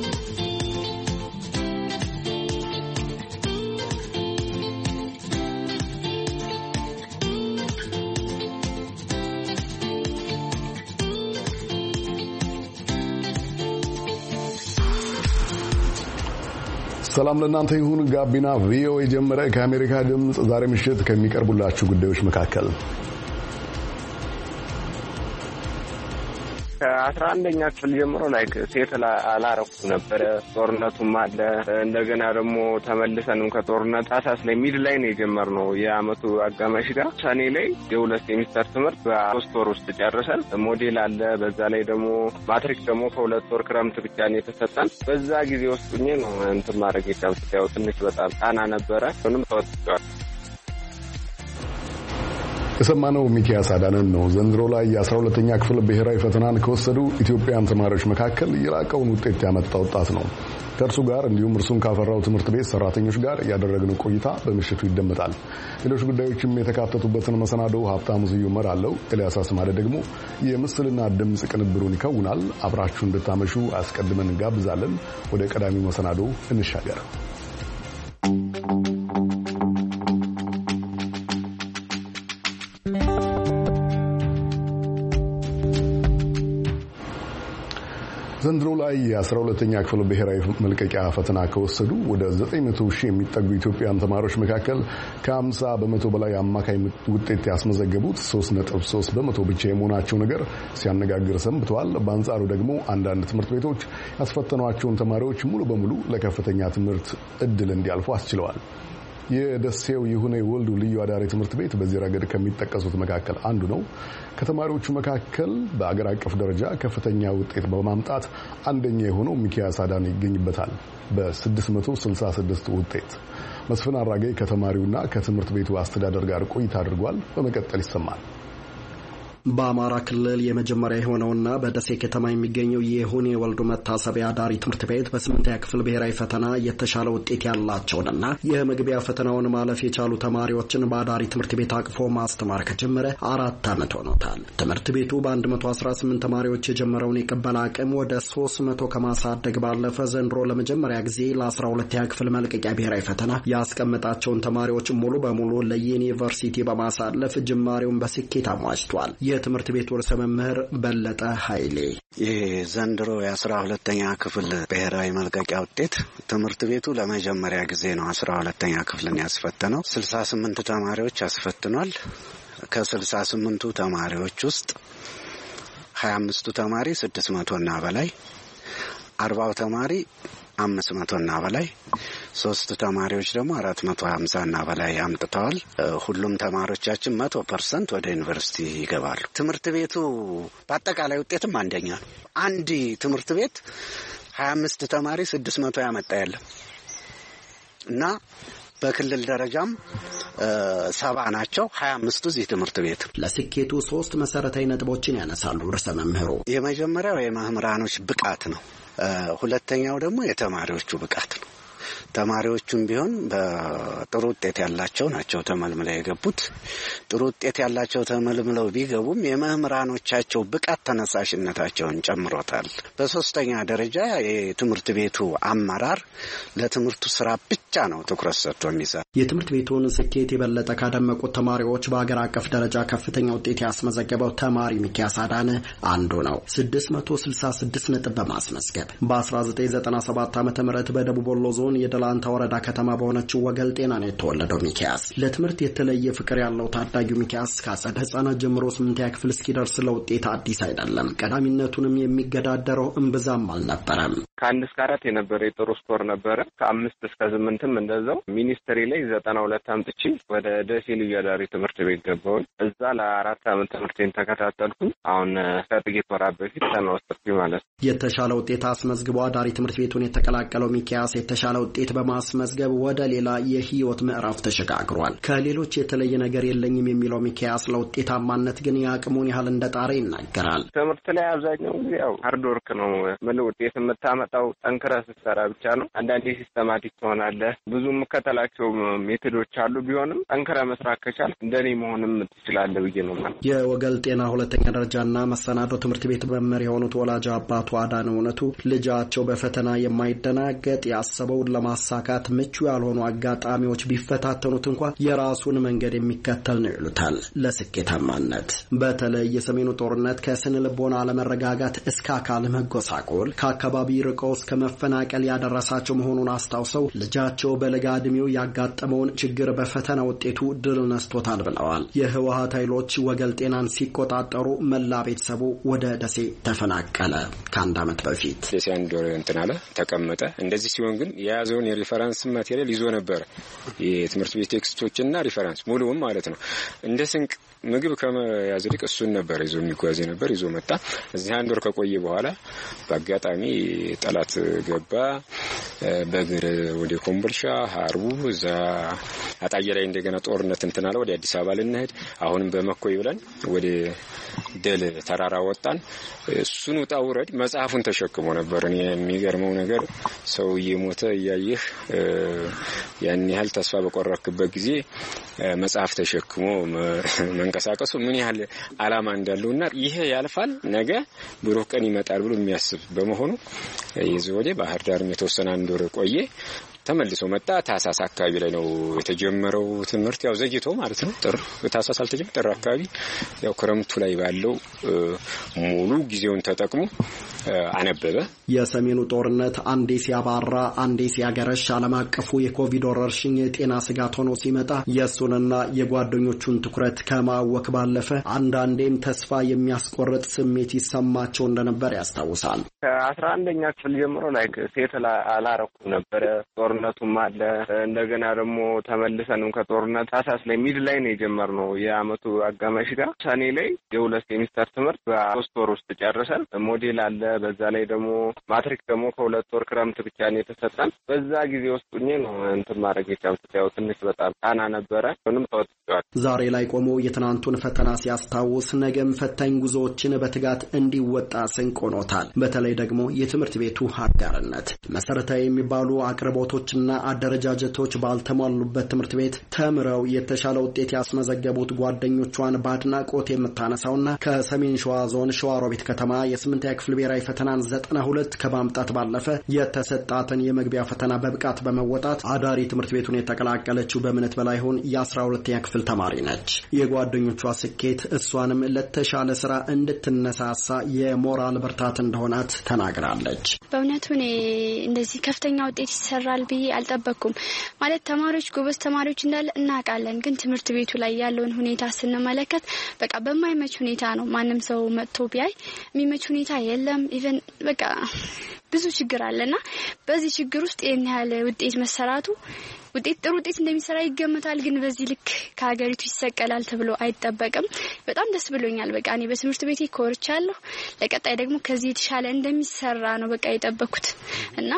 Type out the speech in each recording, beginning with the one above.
ሰላም ለእናንተ ይሁን። ጋቢና ቪኦኤ ጀመረ። ከአሜሪካ ድምጽ ዛሬ ምሽት ከሚቀርቡላችሁ ጉዳዮች መካከል ከ11ኛ ክፍል ጀምሮ ሴት አላረኩ ነበር። ጦርነቱም አለ። እንደገና ደግሞ ተመልሰንም ከጦርነት ታሳስ ላይ ሚድ ላይ ነው የጀመርነው። የአመቱ አጋማሽ ጋር ሰኔ ላይ የሁለት ሴሚስተር ትምህርት በ3 ወር ውስጥ ጨርሰን ሞዴል አለ። በዛ ላይ ደግሞ ማትሪክ ደግሞ ከ2 ወር ክረምት ብቻ ነው የተሰጠን። በዛ ጊዜ ውስጥ ነው እንትን ማድረግ የቻልኩት። ያው ትንሽ በጣም ጣና ነበረ። ምንም ተወጥቷል። የሰማነው ሚኪያስ አዳነን ነው። ዘንድሮ ላይ የ12ኛ ክፍል ብሔራዊ ፈተናን ከወሰዱ ኢትዮጵያውያን ተማሪዎች መካከል የላቀውን ውጤት ያመጣ ወጣት ነው። ከእርሱ ጋር እንዲሁም እርሱን ካፈራው ትምህርት ቤት ሰራተኞች ጋር ያደረግነው ቆይታ በምሽቱ ይደመጣል። ሌሎች ጉዳዮችም የተካተቱበትን መሰናዶ ሀብታሙ ስዩም እመራለሁ። ኤልያስ አስማረ ደግሞ የምስልና ድምፅ ቅንብሩን ይከውናል። አብራችሁ እንድታመሹ አስቀድመን እንጋብዛለን። ወደ ቀዳሚው መሰናዶ እንሻገር። ዘንድሮ ላይ የ12ኛ ክፍል ብሔራዊ መልቀቂያ ፈተና ከወሰዱ ወደ 900,000 የሚጠጉ ኢትዮጵያውያን ተማሪዎች መካከል ከ50 በመቶ በላይ አማካይ ውጤት ያስመዘገቡት 3.3 በመቶ ብቻ የመሆናቸው ነገር ሲያነጋግር ሰንብተዋል። በአንጻሩ ደግሞ አንዳንድ ትምህርት ቤቶች ያስፈተኗቸውን ተማሪዎች ሙሉ በሙሉ ለከፍተኛ ትምህርት እድል እንዲያልፉ አስችለዋል። የደሴው ይሁኔ ወልዱ ልዩ አዳሪ ትምህርት ቤት በዚህ ረገድ ከሚጠቀሱት መካከል አንዱ ነው። ከተማሪዎቹ መካከል በአገር አቀፍ ደረጃ ከፍተኛ ውጤት በማምጣት አንደኛ የሆነው ሚኪያስ አዳነ ይገኝበታል በ666 ውጤት። መስፍን አራጌ ከተማሪውና ከትምህርት ቤቱ አስተዳደር ጋር ቆይታ አድርጓል። በመቀጠል ይሰማል። በአማራ ክልል የመጀመሪያ የሆነውና በደሴ ከተማ የሚገኘው የይሁኔ ወልዱ መታሰቢያ አዳሪ ትምህርት ቤት በ8ኛ ክፍል ብሔራዊ ፈተና የተሻለ ውጤት ያላቸውንና የመግቢያ ፈተናውን ማለፍ የቻሉ ተማሪዎችን በአዳሪ ትምህርት ቤት አቅፎ ማስተማር ከጀመረ 4 ዓመት ሆኖታል። ትምህርት ቤቱ በ118 ተማሪዎች የጀመረውን የቅበላ አቅም ወደ 300 ከማሳደግ ባለፈ ዘንድሮ ለመጀመሪያ ጊዜ ለ12ኛ ክፍል መልቀቂያ ብሔራዊ ፈተና ያስቀመጣቸውን ተማሪዎች ሙሉ በሙሉ ለዩኒቨርሲቲ በማሳለፍ ጅማሬውን በስኬት አሟጭቷል። የትምህርት ቤቱ ርዕሰ መምህር በለጠ ኃይሌ የዘንድሮ የ12ኛ ክፍል ብሔራዊ መልቀቂያ ውጤት ትምህርት ቤቱ ለመጀመሪያ ጊዜ ነው 12ኛ ክፍልን ያስፈተነው። 68 ተማሪዎች ያስፈትኗል። ከ68ቱ ተማሪዎች ውስጥ 25ቱ ተማሪ 600 እና በላይ፣ 40ው ተማሪ 500 እና በላይ፣ 3 ተማሪዎች ደግሞ 450 እና በላይ አምጥተዋል። ሁሉም ተማሪዎቻችን 100% ወደ ዩኒቨርሲቲ ይገባሉ። ትምህርት ቤቱ በአጠቃላይ ውጤትም አንደኛ ነው። አንድ ትምህርት ቤት 25 ተማሪ 600 ያመጣ ያለ እና በክልል ደረጃም 70 ናቸው። 25ቱ እዚህ ትምህርት ቤት። ለስኬቱ 3 መሰረታዊ ነጥቦችን ያነሳሉ ርዕሰ መምህሩ። የመጀመሪያው የመምህራኖች ብቃት ነው። ሁለተኛው ደግሞ የተማሪዎቹ ብቃት ነው። ተማሪዎቹም ቢሆን በጥሩ ውጤት ያላቸው ናቸው ተመልምለው የገቡት። ጥሩ ውጤት ያላቸው ተመልምለው ቢገቡም የመምህራኖቻቸው ብቃት ተነሳሽነታቸውን ጨምሮታል። በሶስተኛ ደረጃ የትምህርት ቤቱ አመራር ለትምህርቱ ስራ ብቻ ነው ትኩረት ሰጥቶ የሚሰራ። የትምህርት ቤቱን ስኬት የበለጠ ካደመቁት ተማሪዎች በአገር አቀፍ ደረጃ ከፍተኛ ውጤት ያስመዘገበው ተማሪ ሚኪያስ አዳነ አንዱ ነው። 666 ነጥብ በማስመዝገብ በ1997 ዓ.ም በደቡብ ወሎ ዞን የደላንታ ወረዳ ከተማ በሆነችው ወገል ጤና ነው የተወለደው ሚኪያስ። ለትምህርት የተለየ ፍቅር ያለው ታዳጊው ሚኪያስ ከአጸደ ሕፃናት ጀምሮ 8ኛ ክፍል እስኪደርስ ለውጤት አዲስ አይደለም። ቀዳሚነቱንም የሚገዳደረው እምብዛም አልነበረም። ከ1 እስከ 4 የነበረ የጥሩ ስኮር ነበረ። ከ5 እስከ 8ም እንደዛው። ሚኒስትሪ ላይ 92 አምጥቼ ወደ ደሴ ልዩ አዳሪ ትምህርት ቤት ገባሁ። እዛ ለ4 ዓመት ትምህርቴን ተከታተልኩ። አሁን ከጥቂት ወራት በፊት ተነስተኩ ማለት ነው። የተሻለ ውጤት አስመዝግቦ አዳሪ ትምህርት ቤቱን የተቀላቀለው ሚኪያስ የተሻለ ውጤት በማስመዝገብ ወደ ሌላ የህይወት ምዕራፍ ተሸጋግሯል። ከሌሎች የተለየ ነገር የለኝም የሚለው ሚኪያስ ለውጤታማነት ግን የአቅሙን ያህል እንደጣረ ይናገራል። ትምህርት ላይ አብዛኛው ጊዜ ያው ሃርድ ወርክ ነው። ምን ውጤት የምታመጣ የሚመጣው ጠንክረህ ስትሰራ ብቻ ነው። አንዳንዴ ሲስተማቲክ ትሆናለህ። ብዙ የምከተላቸው ሜቶዶች አሉ። ቢሆንም ጠንክረህ መስራት ከቻል እንደኔ መሆንም ትችላለህ ብዬ ነው ማለት። የወገል ጤና ሁለተኛ ደረጃና መሰናዶ ትምህርት ቤት መምህር የሆኑት ወላጅ አባቱ አዳነ እውነቱ ልጃቸው በፈተና የማይደናገጥ ያሰበውን ለማሳካት ምቹ ያልሆኑ አጋጣሚዎች ቢፈታተኑት እንኳን የራሱን መንገድ የሚከተል ነው ይሉታል ለስኬታማነት። በተለይ የሰሜኑ ጦርነት ከስነ ልቦና አለመረጋጋት እስከ አካል መጎሳቆል ከአካባቢ ርቀው እስከ መፈናቀል ያደረሳቸው መሆኑን አስታውሰው ልጃቸው በለጋ ዕድሜው ያጋጠመውን ችግር በፈተና ውጤቱ ድል ነስቶታል ብለዋል። የህወሓት ኃይሎች ወገል ጤናን ሲቆጣጠሩ መላ ቤተሰቡ ወደ ደሴ ተፈናቀለ። ከአንድ ዓመት በፊት ደሴ አንድ ወር እንተናለ ተቀመጠ። እንደዚህ ሲሆን ግን የያዘውን የሪፈረንስ ማቴሪያል ይዞ ነበር። የትምህርት ቤት ቴክስቶችና ሪፈረንስ ሙሉውን ማለት ነው። እንደ ስንቅ ምግብ ከመያዝ ይልቅ እሱን ነበር ይዞ የሚጓዝ ነበር። ይዞ መጣ። እዚህ አንድ ወር ከቆየ በኋላ በአጋጣሚ ጠላት ገባ። በእግር ወደ ኮምቦልቻ ሀርቡ እዛ አጣየ ላይ እንደገና ጦርነት እንተናለ ወደ አዲስ አበባ ልንሄድ አሁንም በመኮይ ብለን ወደ ደል ተራራ ወጣን። እሱን ወጣ ውረድ መጽሐፉን ተሸክሞ ነበር። እኔ የሚገርመው ነገር ሰው እየሞተ እያየህ ያን ያህል ተስፋ በቆረክበት ጊዜ መጽሐፍ ተሸክሞ መንቀሳቀሱ ምን ያህል አላማ እንዳለውና ይሄ ያልፋል ነገ ብሩህ ቀን ይመጣል ብሎ የሚያስብ በመሆኑ ይዘውደ ባህር ዳር የተወሰነ አንድ ወር ቆየ። ተመልሶ መጣ። ታሳስ አካባቢ ላይ ነው የተጀመረው ትምህርት ያው ዘግይቶ ማለት ነው። ጥር ታሳስ አልተጀመረ ጥር አካባቢ ያው ክረምቱ ላይ ባለው ሙሉ ጊዜውን ተጠቅሞ አነበበ። የሰሜኑ ጦርነት አንዴ ሲያባራ አንዴ ሲያገረሽ ዓለም አቀፉ የኮቪድ ወረርሽኝ የጤና ስጋት ሆኖ ሲመጣ የሱንና የጓደኞቹን ትኩረት ከማወክ ባለፈ አንዳንዴም ተስፋ የሚያስቆርጥ ስሜት ይሰማቸው እንደነበር ያስታውሳል። ከ11ኛ ክፍል ጀምሮ ላይ ሴት አላረኩም ነበር። ጦርነቱም አለ። እንደገና ደግሞ ተመልሰንም ከጦርነት ታሳስ ላይ ሚድ ላይ ነው የጀመርነው። የአመቱ አጋማሽ ጋር ሰኔ ላይ የሁለት ሴሚስተር ትምህርት በ3 ወር ውስጥ ጨርሰን ሞዴል አለ። በዛ ላይ ደግሞ ማትሪክ ደግሞ ከ2 ወር ክረምት ብቻ ነው የተሰጠን። በዛ ጊዜ ውስጥ ነው እንትን ማድረግ የቻልኩት። ያው ትንሽ በጣም ጣና ነበረ። ምንም ተወጥቷል። ዛሬ ላይ ቆሞ የትናንቱን ፈተና ሲያስታውስ ነገም ፈታኝ ጉዞዎችን በትጋት እንዲወጣ ስንቅ ሆኖታል። በተለይ ደግሞ የትምህርት ቤቱ አጋርነት መሰረታዊ የሚባሉ አቅርቦቶችና አደረጃጀቶች ባልተሟሉበት ትምህርት ቤት ተምረው የተሻለ ውጤት ያስመዘገቡት ጓደኞቿን በአድናቆት የምታነሳውና ከሰሜን ሸዋ ዞን ሸዋሮቢት ከተማ የ8ኛ ክፍል ብሔራዊ ፈተናን 92 ከማምጣት ባለፈ የተሰጣትን የመግቢያ ፈተና በብቃት በመወጣት አዳሪ ትምህርት ቤቱን የተቀላቀለችው በእምነት በላይሆን የ12ኛ ክፍል ተማሪ ነች። የጓደኞቿ ስኬት እሷንም ለተሻለ ስራ እንድትነሳሳ የሞራል ብርታት እንደሆናት ተናግራለች። በእውነቱ እኔ እንደዚህ ከፍተኛ ውጤት ይሰራል ብዬ አልጠበቅኩም። ማለት ተማሪዎች ጎበዝ ተማሪዎች እንዳለ እናውቃለን፣ ግን ትምህርት ቤቱ ላይ ያለውን ሁኔታ ስንመለከት በቃ በማይመች ሁኔታ ነው። ማንም ሰው መጥቶ ቢያይ የሚመች ሁኔታ የለም። ኢቭን በቃ ብዙ ችግር አለና በዚህ ችግር ውስጥ የኛ ያለ ውጤት መሰራቱ ጥሩ ውጤት እንደሚሰራ ይገመታል፣ ግን በዚህ ልክ ከሀገሪቱ ይሰቀላል ተብሎ አይጠበቅም። በጣም ደስ ብሎኛል። በቃ እኔ በትምህርት ቤቴ ኮርቻለሁ። ለቀጣይ ደግሞ ከዚህ የተሻለ እንደሚሰራ ነው በቃ የጠበቅኩት እና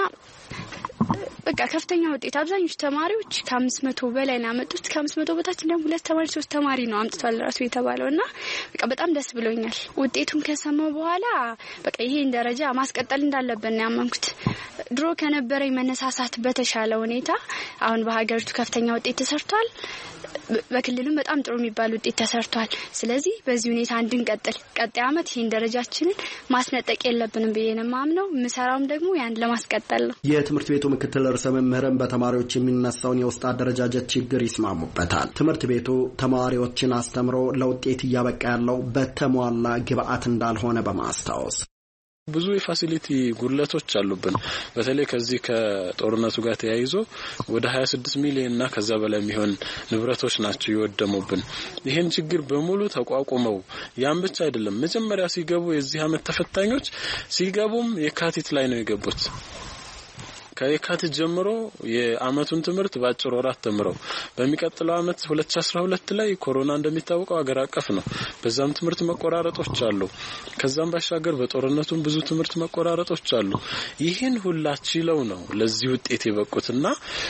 በቃ ከፍተኛ ውጤት አብዛኞቹ ተማሪዎች ከ500 በላይ ነው ያመጡት። ከ500 በታች ደግሞ 2 ተማሪ 3 ተማሪ ነው አምጥቷል ራሱ የተባለውና በቃ በጣም ደስ ብሎኛል። ውጤቱን ከሰማው በኋላ በቃ ይሄን ደረጃ ማስቀጠል እንዳለበት ነው ያመንኩት። ድሮ ከነበረኝ መነሳሳት በተሻለ ሁኔታ አሁን በሀገሪቱ ከፍተኛ ውጤት ተሰርቷል። በክልሉም በጣም ጥሩ የሚባል ውጤት ተሰርቷል። ስለዚህ በዚህ ሁኔታ እንድንቀጥል ቀጣይ አመት ይሄን ደረጃችንን ማስነጠቅ የለብንም ብዬ ነው የማምነው። ምሰራውም ደግሞ ያን ለማስቀጠል ነው። የትምህርት ቤቱ ምክትል ርዕሰ መምህርም በተማሪዎች የሚነሳውን የውስጥ አደረጃጀት ችግር ይስማሙበታል። ትምህርት ቤቱ ተማሪዎችን አስተምሮ ለውጤት እያበቃ ያለው በተሟላ ግብአት እንዳልሆነ በማስታወስ ብዙ የፋሲሊቲ ጉድለቶች አሉብን። በተለይ ከዚህ ከጦርነቱ ጋር ተያይዞ ወደ 26 ሚሊዮን እና ከዛ በላይ የሚሆን ንብረቶች ናቸው የወደሙብን። ይሄን ችግር በሙሉ ተቋቁመው ያን ብቻ አይደለም፣ መጀመሪያ ሲገቡ የዚህ አመት ተፈታኞች ሲገቡም የካቲት ላይ ነው የገቡት። ከየካቲት ጀምሮ የአመቱን ትምህርት ባጭር ወራት ተምረው በሚቀጥለው አመት 2012 ላይ ኮሮና እንደሚታወቀው ሀገር አቀፍ ነው። በዛም ትምህርት መቆራረጦች አሉ። ከዛም ባሻገር በጦርነቱም ብዙ ትምህርት መቆራረጦች አሉ። ይህን ሁላችለው ነው ለዚህ ውጤት የበቁትና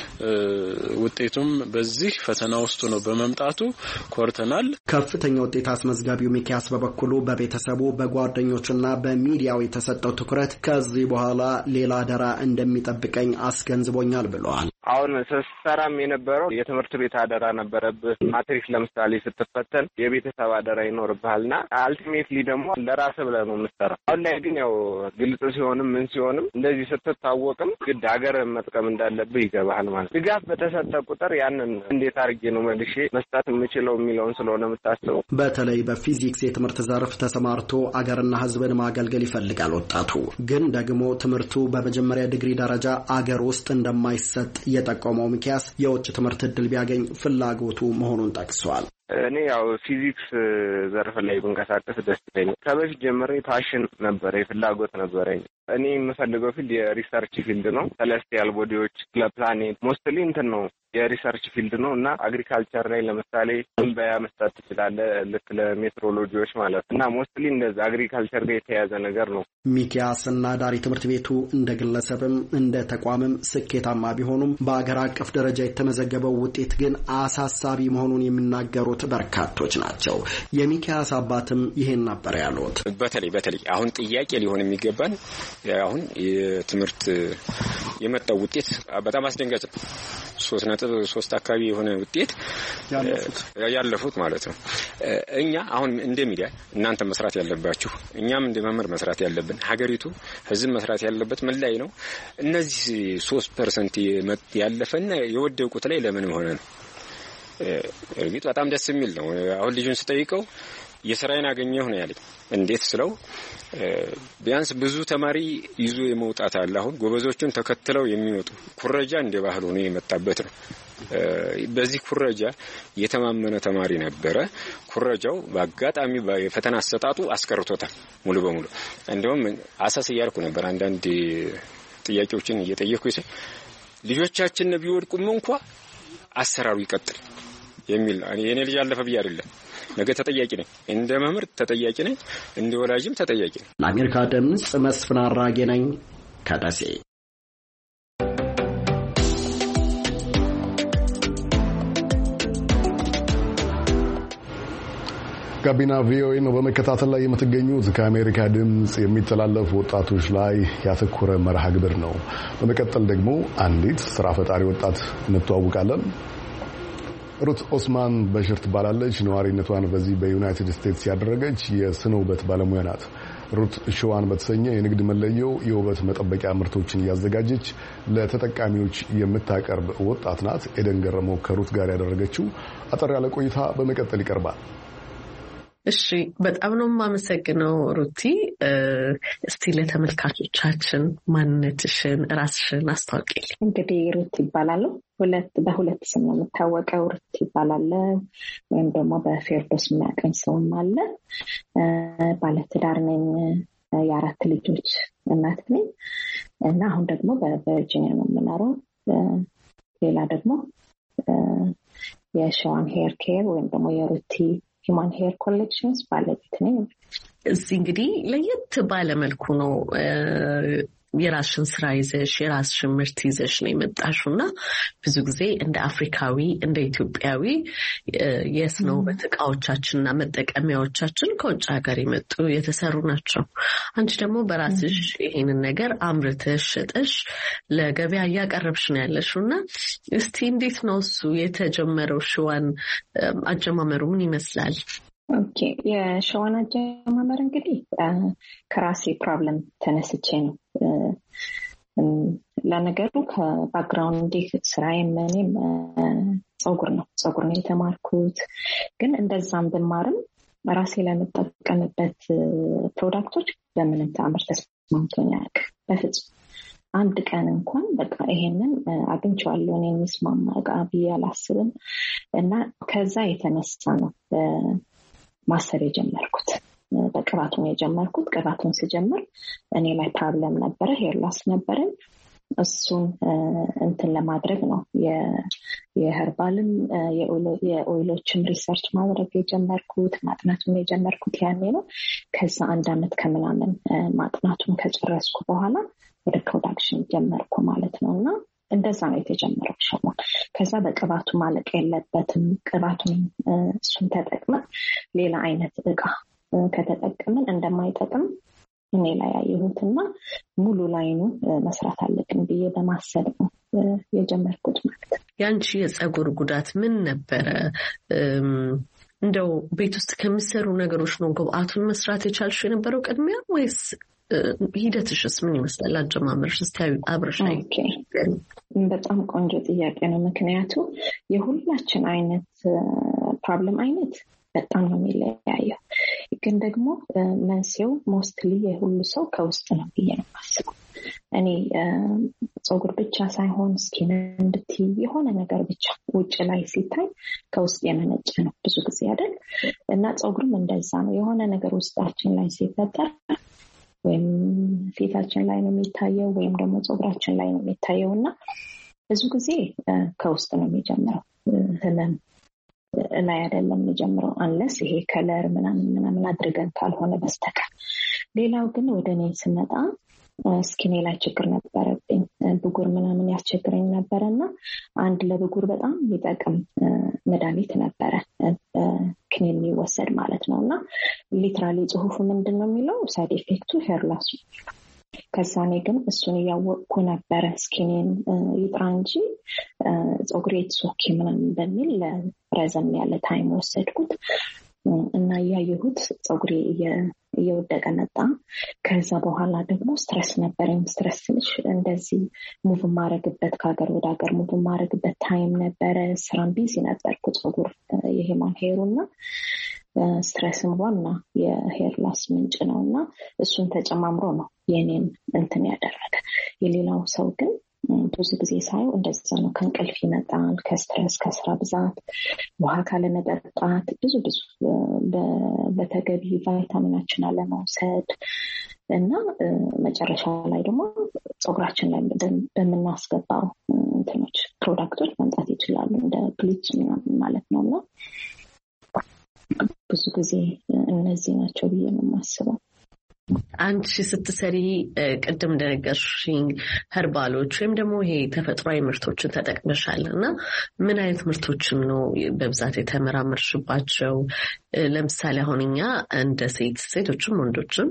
ውጤቱም በዚህ ፈተና ውስጥ ነው በመምጣቱ ኮርተናል። ከፍተኛ ውጤት አስመዝጋቢው ሚኪያስ በበኩሉ በቤተሰቡ በጓደኞችና በሚዲያው የተሰጠው ትኩረት ከዚህ በኋላ ሌላ አደራ እንደሚጠብቀኝ አስገንዝቦኛል ብለዋል። አሁን ሰራም የነበረው የትምህርት ቤት አደራ ነበረብህ። ማትሪክ ለምሳሌ ስትፈተን የቤተሰብ አደራ ይኖርብሃልና አልቲሜትሊ ደግሞ ለራስህ ብለህ ነው የምትሰራው። አሁን ላይ ግን ያው ግልጽ ሲሆንም ምን ሲሆንም እንደዚህ ስትታወቅም ግድ ሀገር መጥቀም እንዳለብህ ይገባሃል ማለት። ድጋፍ በተሰጠ ቁጥር ያንን እንዴት አድርጌ ነው መልሼ መስጠት የምችለው የሚለውን ስለሆነ የምታስበው። በተለይ በፊዚክስ የትምህርት ዘርፍ ተሰማርቶ አገርና ሕዝብን ማገልገል ይፈልጋል ወጣቱ። ግን ደግሞ ትምህርቱ በመጀመሪያ ዲግሪ ደረጃ አገር ውስጥ እንደማይሰጥ የጠቆመው ሚኪያስ የውጭ ትምህርት እድል ቢያገኝ ፍላጎቱ መሆኑን ጠቅሷል። እኔ ያው ፊዚክስ ዘርፍ ላይ ብንቀሳቀስ ደስ ይለኛል። ከበፊት ጀምሬ ፓሽን ነበረ፣ ፍላጎት ነበረኝ። እኔ የምፈልገው ፊልድ የሪሰርች ፊልድ ነው። ሰለስቲያል ቦዲዎች ለፕላኔት ሞስትሊ እንትን ነው የሪሰርች ፊልድ ነው እና አግሪካልቸር ላይ ለምሳሌ ትንበያ መስጠት ትችላለህ፣ ልክ ለሜትሮሎጂዎች ማለት እና ሞስትሊ እንደዛ አግሪካልቸር ጋር የተያያዘ ነገር ነው። ሚኪያስ እና ዳሪ ትምህርት ቤቱ እንደ ግለሰብም እንደ ተቋምም ስኬታማ ቢሆኑም በአገር አቀፍ ደረጃ የተመዘገበው ውጤት ግን አሳሳቢ መሆኑን የሚናገሩት በርካቶች ናቸው። የሚኪያስ አባትም ይሄን ነበር ያሉት። በተለይ አሁን ጥያቄ ሊሆን የሚገባን አሁን የትምህርት የመጣው ውጤት በጣም አስደንጋጭ ነው። 3.3 አካባቢ የሆነ ውጤት ያለፉት ማለት ነው። እኛ አሁን እንደ ሚዲያ እናንተ መስራት ያለባችሁ፣ እኛም እንደ መምህር መስራት ያለብን፣ ሀገሪቱ ህዝብ መስራት ያለበት ምን ላይ ነው? እነዚህ 3% ያለፈና የወደቁት ላይ ለምን ሆነ ነው? እርግጥ በጣም ደስ የሚል ነው። አሁን ልጁን ስጠይቀው የስራዬን አገኘሁ ነው ያለኝ። እንዴት ስለው ቢያንስ ብዙ ተማሪ ይዞ የመውጣት አለ። አሁን ጎበዞቹን ተከትለው የሚወጡ ኩረጃ እንደ ባህል ሆኖ የመጣበት ነው። በዚህ ኩረጃ የተማመነ ተማሪ ነበረ። ኩረጃው በአጋጣሚ የፈተና አሰጣጡ አስቀርቶታል ሙሉ በሙሉ። እንደውም አሳስ እያልኩ ነበር አንዳንድ ጥያቄዎችን እየጠየቅኩ ልጆቻችን ቢወድቁም እንኳን አሰራሩ ይቀጥል የሚል የኔ ልጅ አለፈ ብዬ አይደለም። ነገ ተጠያቂ ነኝ፣ እንደ መምህር ተጠያቂ ነኝ፣ እንደ ወላጅም ተጠያቂ ነኝ። ለአሜሪካ ድምፅ መስፍን አራጌ ነኝ ከደሴ። ጋቢና ቪኦኤ ነው በመከታተል ላይ የምትገኙት። ከአሜሪካ ድምፅ የሚተላለፉ ወጣቶች ላይ ያተኮረ መርሃ ግብር ነው። በመቀጠል ደግሞ አንዲት ስራ ፈጣሪ ወጣት እንተዋውቃለን። ሩት ኦስማን በሽር ትባላለች። ነዋሪነቷን በዚህ በዩናይትድ ስቴትስ ያደረገች የስነ ውበት ባለሙያ ናት። ሩት ሸዋን በተሰኘ የንግድ መለየው የውበት መጠበቂያ ምርቶችን እያዘጋጀች ለተጠቃሚዎች የምታቀርብ ወጣት ናት። ኤደን ገረመው ከሩት ጋር ያደረገችው አጠር ያለ ቆይታ በመቀጠል ይቀርባል። እሺ፣ በጣም ነው የማመሰግነው ሩቲ። እስቲ ለተመልካቾቻችን ማንነትሽን ራስሽን አስተዋውቂልኝ። እንግዲህ ሩት ይባላል። በሁለት ስም ነው የምታወቀው። ሩት ይባላል ወይም ደግሞ በፌርዶስ የሚያቀኝ ሰውም አለ። ባለትዳር ነኝ። የአራት ልጆች እናት ነኝ እና አሁን ደግሞ በቨርጂኒያ ነው የምኖረው። ሌላ ደግሞ የሸዋን ሄር ኬር ወይም ደግሞ የሩቲ ሂማን ሄር ኮሌክሽንስ ባለቤት ነኝ። እዚህ እንግዲህ ለየት ባለመልኩ ነው የራስሽን ስራ ይዘሽ የራስሽን ምርት ይዘሽ ነው የመጣሽው እና ብዙ ጊዜ እንደ አፍሪካዊ እንደ ኢትዮጵያዊ የስነ ውበት እቃዎቻችንና መጠቀሚያዎቻችን ከውጭ ሀገር የመጡ የተሰሩ ናቸው። አንቺ ደግሞ በራስሽ ይሄንን ነገር አምርተሽ ሸጠሽ ለገበያ እያቀረብሽ ነው ያለሽው እና እስቲ እንዴት ነው እሱ የተጀመረው? ሸዋን አጀማመሩ ምን ይመስላል? ኦኬ፣ የሸዋን አጀማመር እንግዲህ ከራሴ ፕሮብለም ተነስቼ ነው። ለነገሩ ከባክግራውንድ ስራዬም እኔም ጸጉር ነው የተማርኩት። ግን እንደዛም ብማርም ራሴ ለመጠቀምበት ፕሮዳክቶች በምንም ተአምር ተስማምቶኝ አያውቅም በፍጹም። አንድ ቀን እንኳን በቃ ይሄንን አግኝቼዋለሁ እኔ የሚስማማ እቃ ብዬ አላስብም እና ከዛ የተነሳ ነው ማሰር የጀመርኩት። በቅባቱን የጀመርኩት። ቅባቱን ስጀምር እኔ ላይ ፕሮብለም ነበረ፣ ሄር ሎስ ነበረኝ። እሱን እንትን ለማድረግ ነው የኸርባልም የኦይሎችም ሪሰርች ማድረግ የጀመርኩት ማጥናቱን የጀመርኩት ያኔ ነው። ከዛ 1 ዓመት ከምናምን ማጥናቱን ከጨረስኩ በኋላ ወደ ፕሮዳክሽን ጀመርኩ ማለት ነውና እንደዛ ነው የተጀመረው ሸማ። ከዛ በቅባቱ ማለቅ የለበትም። ቅባቱን እሱን ተጠቅመን ሌላ አይነት እቃ ከተጠቀምን እንደማይጠቅም እኔ ላይ ያየሁትና ሙሉ ላይኑ መስራት አለብን ብዬ በማሰብ ነው የጀመርኩት ማለት ነው። ያንቺ የፀጉር ጉዳት ምን ነበረ? እንደው ቤት ውስጥ ከሚሰሩ ነገሮች ነው ግብአቱን መስራት የቻልሽ የነበረው ቅድሚያ ወይስ ሂደትሽስ ምን ይመስላል? አጀማመርሽ እስቲ አብረሽ ላይ። በጣም ቆንጆ ጥያቄ ነው። ምክንያቱም የሁላችን አይነት ፕሮብለም አይነት በጣም ነው የሚለያየው። ግን ደግሞ መንስኤው ሞስትሊ የሁሉ ሰው ከውስጥ ነው ብዬ ነው የማስበው። እኔ ፀጉር ብቻ ሳይሆን ስኪን እንድት የሆነ ነገር ብቻ ውጭ ላይ ሲታይ ከውስጥ የመነጨ ነው ብዙ ጊዜ አይደል? እና ፀጉርም እንደዛ ነው። የሆነ ነገር ውስጣችን ላይ ሲፈጠር ወይም ፊታችን ላይ ነው የሚታየው ወይም ደግሞ ፀጉራችን ላይ ነው የሚታየው እና ብዙ ጊዜ ከውስጥ ነው የሚጀምረው ህመም ላይ አይደለም የሚጀምረው አንለስ ይሄ ከለር ምናምን አድርገን ካልሆነ በስተቀር። ሌላው ግን ወደ እኔ ስመጣ ስኪኔ ላይ ችግር ነበረብኝ። ብጉር ምናምን ያስቸግረኝ ነበረና አንድ ለብጉር በጣም የሚጠቅም መድኃኒት ነበረ ክኒን የሚወሰድ ማለት ነው። እና ሊትራሊ ጽሁፉ ምንድን ነው የሚለው ሳይድ ኢፌክቱ ሄር ሎስ። ከዛ እኔ ግን እሱን እያወቅኩ ነበረ ስኪኔን ይጥራ እንጂ ፀጉሬ ሶኪ ምናምን በሚል ረዘም ያለ ታይም ወሰድኩት እና እያየሁት ፀጉሬ እየወደቀ መጣ። ከዛ በኋላ ደግሞ ስትረስ ነበረኝ። ስትረስ ስልሽ እንደዚህ ሙቭ ማረግበት ከሀገር ወደ ሀገር ሙቭ ማረግበት ታይም ነበረ። ስራም ቢዚ ነበርኩ ፀጉር የሄማን ሄሩና ስትረስም ዋና የሄር ሎስ ምንጭ ነው እና እሱን ተጨማምሮ ነው የኔን እንትን ያደረገ። የሌላው ሰው ግን ብዙ ጊዜ ሳየው እንደዛ ነው። ከእንቅልፍ ይመጣል፣ ከስትረስ፣ ከስራ ብዛት፣ ውሃ ካለመጠጣት፣ ብዙ በተገቢ ቫይታሚናችን አለመውሰድ እና መጨረሻ ላይ ደግሞ ፀጉራችን ላይ በምናስገባው እንትኖች ፕሮዳክቶች መምጣት ይችላሉ እንደ ብሊች ማለት ነው እና ብዙ ጊዜ እነዚህ ናቸው ብዬ ነው የማስበው። አንቺ ስትሰሪ ቅድም እንደነገርሽኝ ኸርባሎች ወይም ደግሞ ይሄ ተፈጥሯዊ ምርቶችን ተጠቅመሻል እና ምን አይነት ምርቶችን ነው በብዛት የተመራመርሽባቸው? ለምሳሌ አሁን እኛ እንደ ሴቶችም ወንዶችም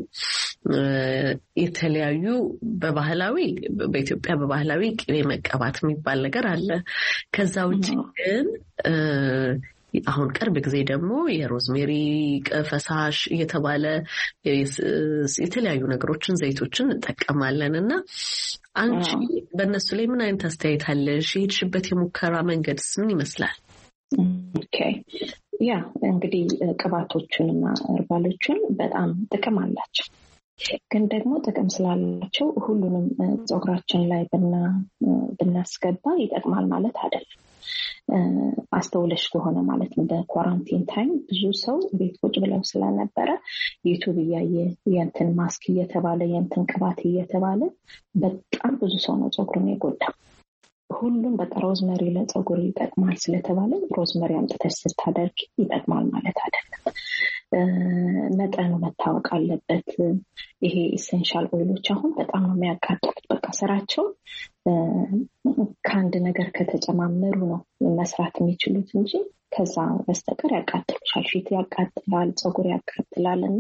የተለያዩ በኢትዮጵያ በባህላዊ ቅቤ መቀባት የሚባል ነገር አለ። ከዛ ውጭ ግን አሁን ቅርብ ጊዜ ደግሞ የሮዝሜሪ ፈሳሽ እየተባለ የተለያዩ ነገሮችን ዘይቶችን እንጠቀማለን እና አንቺ በእነሱ ላይ ምን አይነት አስተያየት አለሽ? የሄድሽበት የሙከራ መንገድስ ምን ይመስላል? ያ እንግዲህ ቅባቶቹንና ኸርባሎቹን በጣም ጥቅም አላቸው። ግን ደግሞ ጥቅም ስላላቸው ሁሉንም ፀጉራችን ላይ ብናስገባ ይጠቅማል ማለት አይደለም። አስተውለሽ ከሆነ ማለት ነው በኳራንቲን ታይም ብዙ ሰው ቤት ቁጭ ብለው ስለነበረ ዩቲዩብ እያየ የእንትን ማስክ እየተባለ የእንትን ቅባት እየተባለ በጣም ብዙ ሰው ነው ፀጉሩን የጎዳው። ሁሉም በቃ ሮዝመሪ ለፀጉር ይጠቅማል ስለተባለ ሮዝመሪ አምጥተሽ ስታደርጊ ይጠቅማል ማለት አይደለም። መጠኑ መታወቅ አለበት። ይሄ ኢሴንሻል ኦይሎች አሁን በጣም ነው የሚያቃጥሉት። በቃ ስራቸው ከአንድ ነገር ከተጨማመሩ ነው መስራት የሚችሉት እንጂ ከዛ በስተቀር ያቃጥሉሻል። ፊት ያቃጥላል፣ ፀጉር ያቃጥላል። እና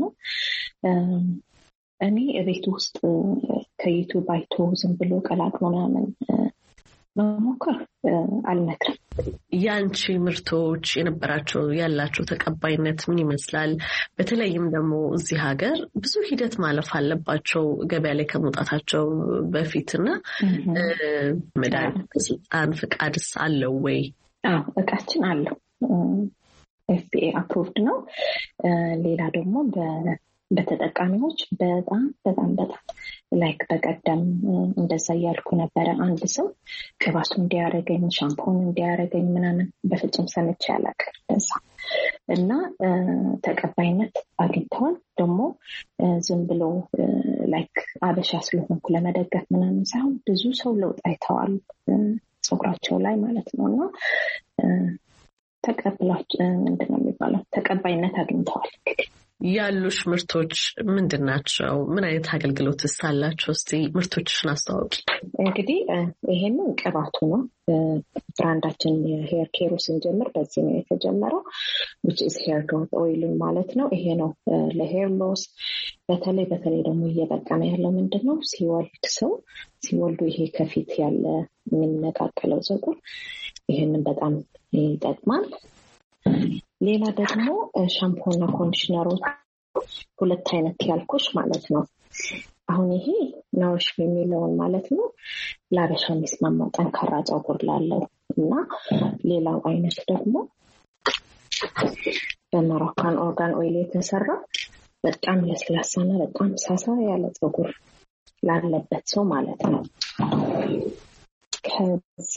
እኔ ቤት ውስጥ ከዩቲዩብ አይቶ ዝም ብሎ ቀላቅሎ ምናምን መሞከር አልመክርም። ያንቺ ምርቶች ያላቸው ተቀባይነት ምን ይመስላል? በተለይም ደግሞ እዚህ ሀገር ብዙ ሂደት ማለፍ አለባቸው ገበያ ላይ ከመውጣታቸው በፊትና መድኃኒት ስልጣን ፍቃድስ አለው ወይ? እቃችን አለው፣ FDA አፕሩቭድ ነው። ሌላ ደግሞ በተጠቃሚዎች በጣም ላይክ በቀደም እንደዛ እያልኩ ነበረ። አንድ ሰው ቅባቱ እንዲያረገኝ ሻምፖን እንዲያረገኝ ምናምን በፍጹም ሰምቼ አላውቅም እንደዛ እና ተቀባይነት አግኝተዋል። ደግሞ ዝም ብሎ ላይክ አበሻ ስለሆንኩ ለመደገፍ ምናምን ሳይሆን ብዙ ሰው ለውጥ አይተዋል ጸጉራቸው ላይ ማለት ነው እና ምንድነው የሚባለው ተቀባይነት አግኝተዋል። ያሉሽ ምርቶች ምንድን ናቸው? ምን አይነት አገልግሎትስ አላቸው? እስቲ ምርቶችሽን አስተዋውቂ። እንግዲህ ይሄንን ቅባቱ ነው። ብራንዳችን የሄር ኬሩ ስንጀምር በዚህ ነው የተጀመረው which is hair growth oil ማለት ነው። ይሄ ነው ለሄር ሎስ በተለይ ደግሞ እየጠቀመ ያለው ምንድነው ሲወልዱ ይሄ ከፊት ያለ የሚነቃቀለው ፀጉር ይሄንን በጣም ይጠቅማል። ሌላ ደግሞ ሻምፖና ኮንዲሽነሮች ሁለት አይነት ያልኩሽ ማለት ነው። አሁን ይሄ ናውሽ የሚለውን ማለት ነው ለአበሻ የሚስማማ ጠንካራ ፀጉር ላለው እና ሌላው አይነት ደግሞ በሞሮካን ኦርጋን ኦይል የተሰራ በጣም ለስላሳና በጣም ሳሳ ያለ ፀጉር ላለበት ሰው ማለት ነው። ከዛ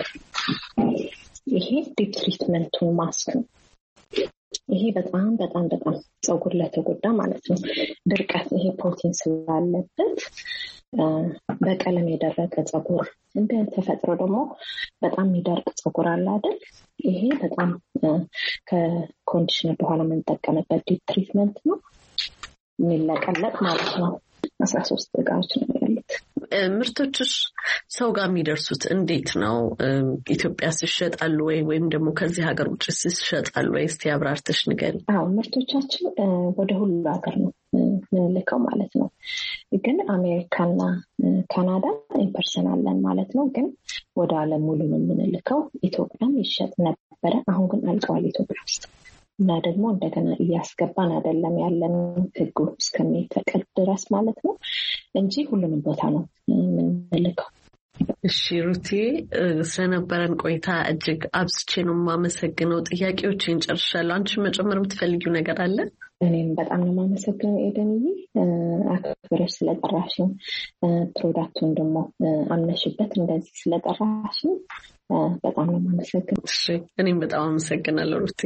ይሄ ዲፕ ትሪትመንቱን ማስክ ነው። ይሄ በጣም ፀጉር ለተጎዳ ማለት ነው ድርቀት ይሄ ፕሮቲን ስላለበት በቀለም የደረቀ ፀጉር እንደ ተፈጥሮ ደግሞ በጣም የሚደርቅ ፀጉር አለ አይደል? ይሄ በጣም ከኮንዲሽነር በኋላ የምንጠቀምበት ዲፕ ትሪትመንት ነው የሚለቀለቅ ማለት ነው። 13 እቃዎች ነው ያሉት። ምርቶችሽ ሰው ጋር የሚደርሱት እንዴት ነው? ኢትዮጵያ ሲሸጣሉ ወይም ደግሞ ከዚህ ሀገር ውጭ ሲሸጣሉ ወይ? እስቲ አብራርተሽ ንገሪ። ምርቶቻችን ወደ ሁሉ ሀገር ነው ምንልከው ማለት ነው። ግን አሜሪካና ካናዳ ኢምፐርሰን አለን ማለት ነው። ግን ወደ ዓለም ሙሉ ነው የምንልከው። ኢትዮጵያም ይሸጥ ነበረ፣ አሁን ግን አልቀዋል ኢትዮጵያ ውስጥ እና ደግሞ እንደገና እያስገባን አይደለም ያለን ህጉ እስከሚፈቅድ ድረስ ማለት ነው እንጂ ሁሉንም ቦታ ነው የምንልከው። እሺ ሩቲ፣ ስለነበረን ቆይታ እጅግ አብዝቼ ነው የማመሰግነው። ጥያቄዎችን ጨርሻለሁ። አንቺ መጨመር የምትፈልጊው ነገር አለ? እኔም በጣም ነው የማመሰግነው ኤደንዬ፣ አክብረሽ ስለጠራሽኝ ፕሮዳክቱን ደግሞ አምነሽበት እንደዚህ ስለጠራሽኝ በጣም ነው የማመሰግነው። እሺ እኔም በጣም አመሰግናለሁ ሩቲ።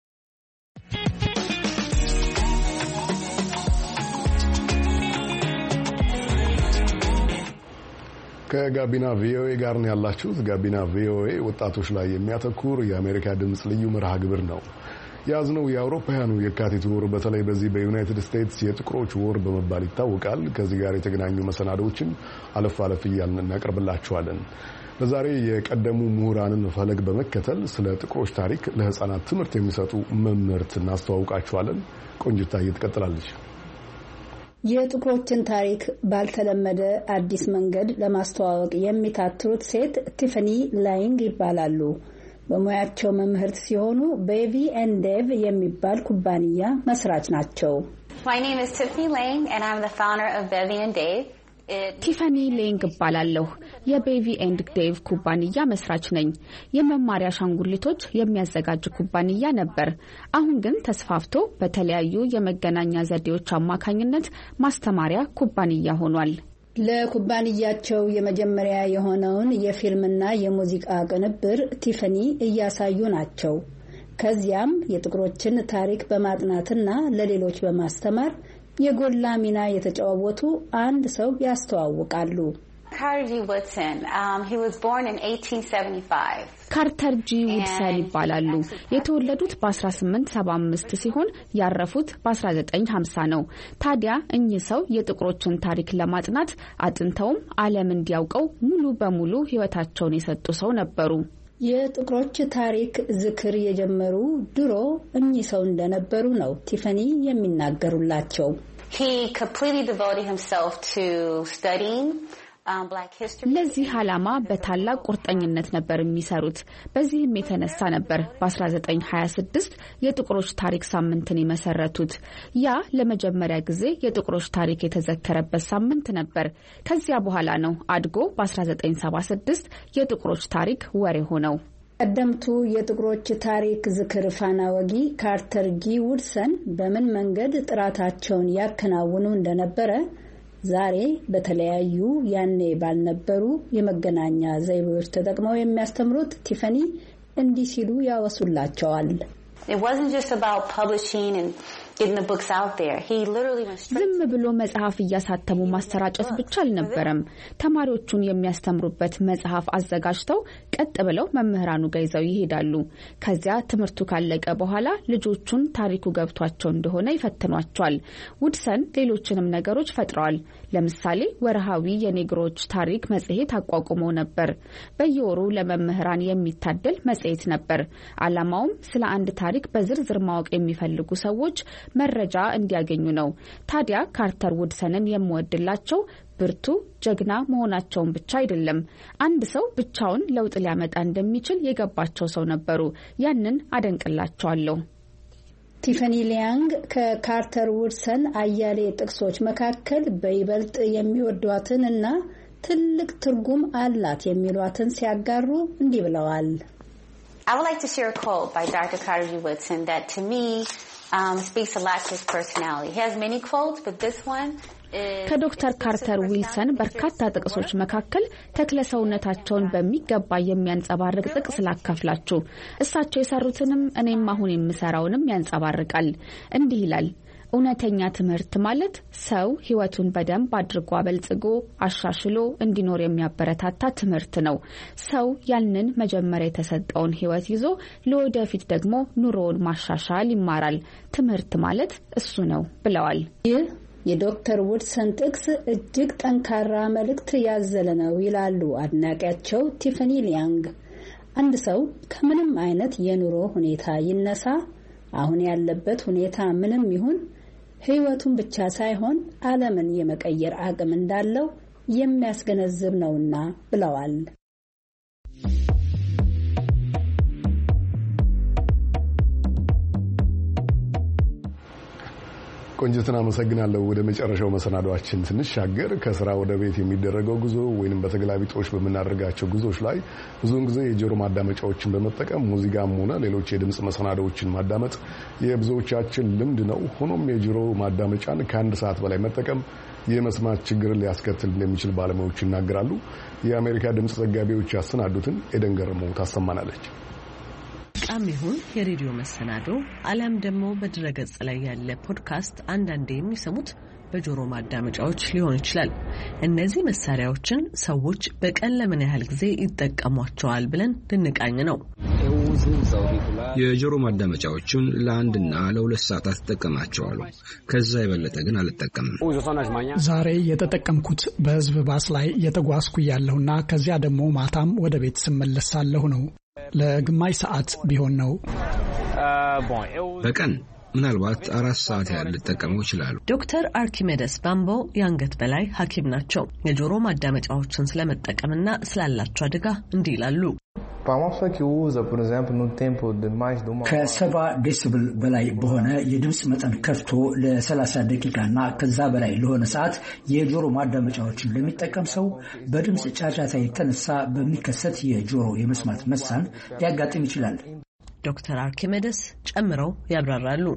ከጋቢና ቪኦኤ ጋር ነው ያላችሁት። ጋቢና ቪኦኤ ወጣቶች ላይ የሚያተኩር የአሜሪካ ድምፅ ልዩ መርሃ ግብር ነው። ያዝነው የአውሮፓውያኑ የካቲት ወር በተለይ በዚህ በዩናይትድ ስቴትስ የጥቁሮች ወር በመባል ይታወቃል። ከዚህ ጋር የተገናኙ መሰናዶዎችን አለፍ እያልን እናቀርብላችኋለን። ለዛሬ የቀደሙ ምሁራንን ፈለግ በመከተል ስለ ጥቁሮች ታሪክ ለሕፃናት ትምህርት የሚሰጡ መምህርት እናስተዋውቃችኋለን። ቆንጅታ ትቀጥላለች። የጥቁሮችን ታሪክ ባልተለመደ አዲስ መንገድ ለማስተዋወቅ የሚታትሩት ሴት ቲፈኒ ላይንግ ይባላሉ። በሙያቸው መምህርት ሲሆኑ ቤቢ ኤንድ ዴቭ የሚባል ኩባንያ መስራች ናቸው። My name is Tiffany Lang and I'm the founder of Bevy and Dave. ቲፈኒ ሌንግ እባላለሁ። የቤቢ ኤንድ ዴቭ ኩባንያ መስራች ነኝ። የመማሪያ አሻንጉሊቶች የሚያዘጋጅ ኩባንያ ነበር። አሁን ግን ተስፋፍቶ በተለያዩ የመገናኛ ዘዴዎች አማካኝነት ማስተማሪያ ኩባንያ ሆኗል። ለኩባንያቸው የመጀመሪያ የሆነውን የፊልምና የሙዚቃ ቅንብር ቲፈኒ እያሳዩ ናቸው። ከዚያም የጥቁሮችን ታሪክ በማጥናትና ለሌሎች በማስተማር የጎላ ሚና የተጫወቱ አንድ ሰው ያስተዋውቃሉ። ካርተር ጂ ውድሰን ይባላሉ። የተወለዱት በ1875 ሲሆን ያረፉት በ1950 ነው። ታዲያ እኚህ ሰው የጥቁሮችን ታሪክ ለማጥናት አጥንተውም ዓለም እንዲያውቀው ሙሉ በሙሉ ሕይወታቸውን የሰጡ ሰው ነበሩ። የጥቁሮች ታሪክ ዝክር የጀመሩ ድሮ እኚህ ሰው እንደነበሩ ነው ቲፈኒ የሚናገሩላቸው። ለዚህ ዓላማ በታላቅ ቁርጠኝነት ነበር የሚሰሩት። በዚህም የተነሳ ነበር በ1926 የጥቁሮች ታሪክ ሳምንትን የመሰረቱት። ያ ለመጀመሪያ ጊዜ የጥቁሮች ታሪክ የተዘከረበት ሳምንት ነበር። ከዚያ በኋላ ነው አድጎ በ1976 የጥቁሮች ታሪክ ወር ሆነው። ቀደምቱ የጥቁሮች ታሪክ ዝክር ፋና ወጊ ካርተር ጂ ውድሰን በምን መንገድ ጥራታቸውን ያከናውኑ እንደነበረ ዛሬ በተለያዩ ያኔ ባልነበሩ የመገናኛ ዘይቤዎች ተጠቅመው የሚያስተምሩት ቲፈኒ እንዲህ ሲሉ ያወሱላቸዋል። getting the books out there. He literally went straight ዝም ብሎ መጽሐፍ እያሳተሙ ማሰራጨት ብቻ አልነበረም። ተማሪዎቹን የሚያስተምሩበት መጽሐፍ አዘጋጅተው ቀጥ ብለው መምህራኑ ጋር ይዘው ይሄዳሉ። ከዚያ ትምህርቱ ካለቀ በኋላ ልጆቹን ታሪኩ ገብቷቸው እንደሆነ ይፈትኗቸዋል። ውድሰን ሌሎችንም ነገሮች ፈጥረዋል። ለምሳሌ ወርሃዊ የኔግሮች ታሪክ መጽሔት አቋቁመው ነበር። በየወሩ ለመምህራን የሚታደል መጽሔት ነበር። ዓላማውም ስለ አንድ ታሪክ በዝርዝር ማወቅ የሚፈልጉ ሰዎች መረጃ እንዲያገኙ ነው። ታዲያ ካርተር ውድሰንን የምወድላቸው ብርቱ ጀግና መሆናቸውን ብቻ አይደለም፣ አንድ ሰው ብቻውን ለውጥ ሊያመጣ እንደሚችል የገባቸው ሰው ነበሩ። ያንን አደንቅላቸዋለሁ። ቲፈኒ ሊያንግ ከካርተር ውድሰን አያሌ ጥቅሶች መካከል በይበልጥ የሚወዷትን እና ትልቅ ትርጉም አላት የሚሏትን ሲያጋሩ እንዲህ ብለዋል። I would like to share a quote by Dr. Carter G. Woodson that to me speaks a lot to his personality. He has many quotes, but this one ከዶክተር ካርተር ዊልሰን በርካታ ጥቅሶች መካከል ተክለ ሰውነታቸውን በሚገባ የሚያንጸባርቅ ጥቅስ ላካፍላችሁ። እሳቸው የሰሩትንም እኔም አሁን የምሰራውንም ያንጸባርቃል። እንዲህ ይላል። እውነተኛ ትምህርት ማለት ሰው ህይወቱን በደንብ አድርጎ አበልጽጎ አሻሽሎ እንዲኖር የሚያበረታታ ትምህርት ነው። ሰው ያንን መጀመሪያ የተሰጠውን ህይወት ይዞ ለወደፊት ደግሞ ኑሮውን ማሻሻል ይማራል። ትምህርት ማለት እሱ ነው ብለዋል። የዶክተር ውድሰን ጥቅስ እጅግ ጠንካራ መልእክት ያዘለ ነው ይላሉ አድናቂያቸው ቲፈኒ ሊያንግ። አንድ ሰው ከምንም አይነት የኑሮ ሁኔታ ይነሳ፣ አሁን ያለበት ሁኔታ ምንም ይሁን ህይወቱን ብቻ ሳይሆን ዓለምን የመቀየር አቅም እንዳለው የሚያስገነዝብ ነውና ብለዋል። ቆንጅትና አመሰግናለሁ። ወደ መጨረሻው መሰናዷችን ስንሻገር ከስራ ወደ ቤት የሚደረገው ጉዞ ወይንም በተገላቢጦሽ በመናደርጋቸው ጉዞዎች ላይ ብዙውን ጊዜ የጆሮ ማዳመጫዎችን በመጠቀም ሙዚቃም ሆነ ሌሎች የድምጽ መሰናዶዎችን ማዳመጥ የብዙዎቻችን ልምድ ነው። ሆኖም የጆሮ ማዳመጫን ከአንድ ሰዓት በላይ መጠቀም የመስማት ችግርን ሊያስከትል እንደሚችል ባለሙያዎች ይናገራሉ። የአሜሪካ ድምጽ ዘጋቢዎች ያሰናዱትን ኤደን ገረመው ታሰማናለች። ቃም ይሁን የሬዲዮ መሰናዶ አለም ደግሞ በድረገጽ ላይ ያለ ፖድካስት አንዳንዴ የሚሰሙት በጆሮ ማዳመጫዎች ሊሆን ይችላል። እነዚህ መሳሪያዎችን ሰዎች በቀን ለምን ያህል ጊዜ ይጠቀሟቸዋል ብለን ልንቃኝ ነው። የጆሮ ማዳመጫዎችን ለአንድና ለሁለት ሰዓታት ተጠቀማቸዋለሁ። ከዛ የበለጠ ግን አልጠቀምም። ዛሬ የተጠቀምኩት በህዝብ ባስ ላይ እየተጓዝኩ ያለሁና ከዚያ ደግሞ ማታም ወደ ቤት ስመለሳለሁ ነው። ለግማሽ ሰዓት ቢሆን ነው። በቀን ምናልባት 4 ሰዓት ያህል ልጠቀመው ይችላል። ዶክተር አርኪሜደስ ባምቦ የአንገት በላይ ሐኪም ናቸው። የጆሮ ማዳመጫዎችን ስለመጠቀምና ስላላቸው አደጋ እንዲህ ይላሉ። ከ70 ዴሲብል በላይ በሆነ የድምጽ መጠን ከፍቶ ለ30 ደቂቃና ከዛ በላይ ለሆነ ሰዓት የጆሮ ማዳመጫዎችን ለሚጠቀም ሰው በድምጽ ጫጫታ የተነሳ በሚከሰት የጆሮ የመስማት መሳን ሊያጋጥም ይችላል። ዶክተር አርኪሜደስ ጨምረው ያብራራሉ።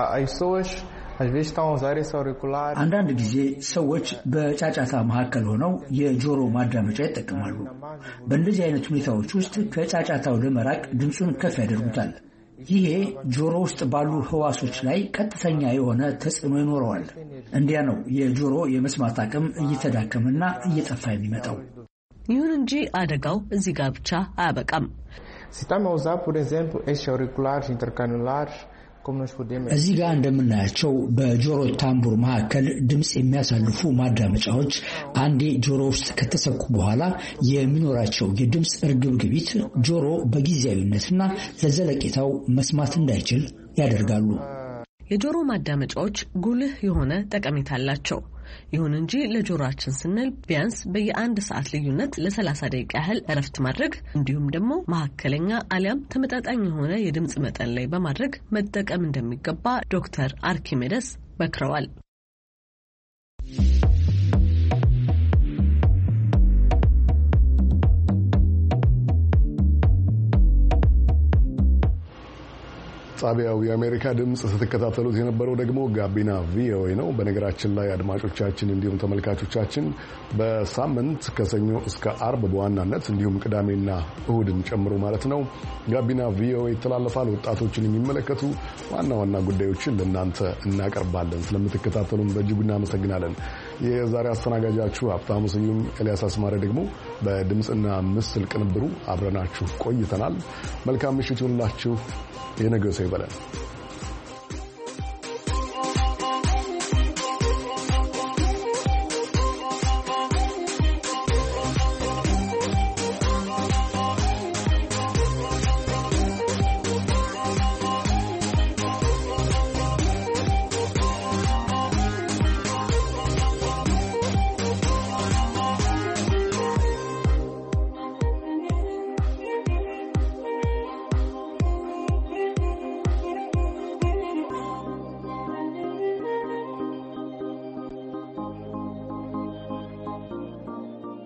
አንዳንድ ጊዜ ሰዎች በጫጫታ መካከል ሆነው የጆሮ ማዳመጫ ይጠቀማሉ። በእንደዚህ አይነት ሁኔታዎች ውስጥ ከጫጫታው ለመራቅ ድምፁን ከፍ ያደርጉታል። ይሄ ጆሮ ውስጥ ባሉ ህዋሶች ላይ ቀጥተኛ የሆነ ተጽዕኖ ይኖረዋል። እንዲያ ነው የጆሮ የመስማት አቅም እየተዳከመና እየጠፋ የሚመጣው። ይሁን እንጂ አደጋው እዚህ ጋር ብቻ አያበቃም። እዚህ ጋር እንደምናያቸው በጆሮ ታምቡር መካከል ድምጽ የሚያሳልፉ ማዳመጫዎች አንዴ ጆሮ ውስጥ ከተሰኩ በኋላ የሚኖራቸው የድምጽ እርግብግቢት ጆሮ በጊዜያዊነትና ለዘለቄታው መስማት እንዳይችል ያደርጋሉ። የጆሮ ማዳመጫዎች ጉልህ የሆነ ጠቀሜታ አላቸው። ይሁን እንጂ ለጆሮአችን ስንል ቢያንስ በየ1 ሰዓት ልዩነት ለ30 ደቂቃ ያህል እረፍት ማድረግ እንዲሁም ደግሞ መካከለኛ አሊያም ተመጣጣኝ የሆነ የድምጽ መጠን ላይ በማድረግ መጠቀም እንደሚገባ ዶክተር አርኪሜደስ መክረዋል። ጣቢያው የአሜሪካ ድምፅ ስትከታተሉት የነበረው ደግሞ ጋቢና ቪኦኤ ነው። በነገራችን ላይ አድማጮቻችን እንዲሁም ተመልካቾቻችን በሳምንት ከሰኞ እስከ አርብ በዋናነት እንዲሁም ቅዳሜና እሁድን ጨምሮ ማለት ነው ጋቢና ቪኦኤ ይተላለፋል። ወጣቶችን የሚመለከቱ ዋና ዋና ጉዳዮችን ለእናንተ እናቀርባለን። ስለምትከታተሉን በእጅጉ እናመሰግናለን። የዛሬ አስተናጋጃችሁ ሀብታሙ ስዩም፣ ኤልያስ አስማረ ደግሞ በድምፅና ምስል ቅንብሩ አብረናችሁ ቆይተናል። መልካም ምሽት ይሁንላችሁ። የነገ ሰው ይበላል።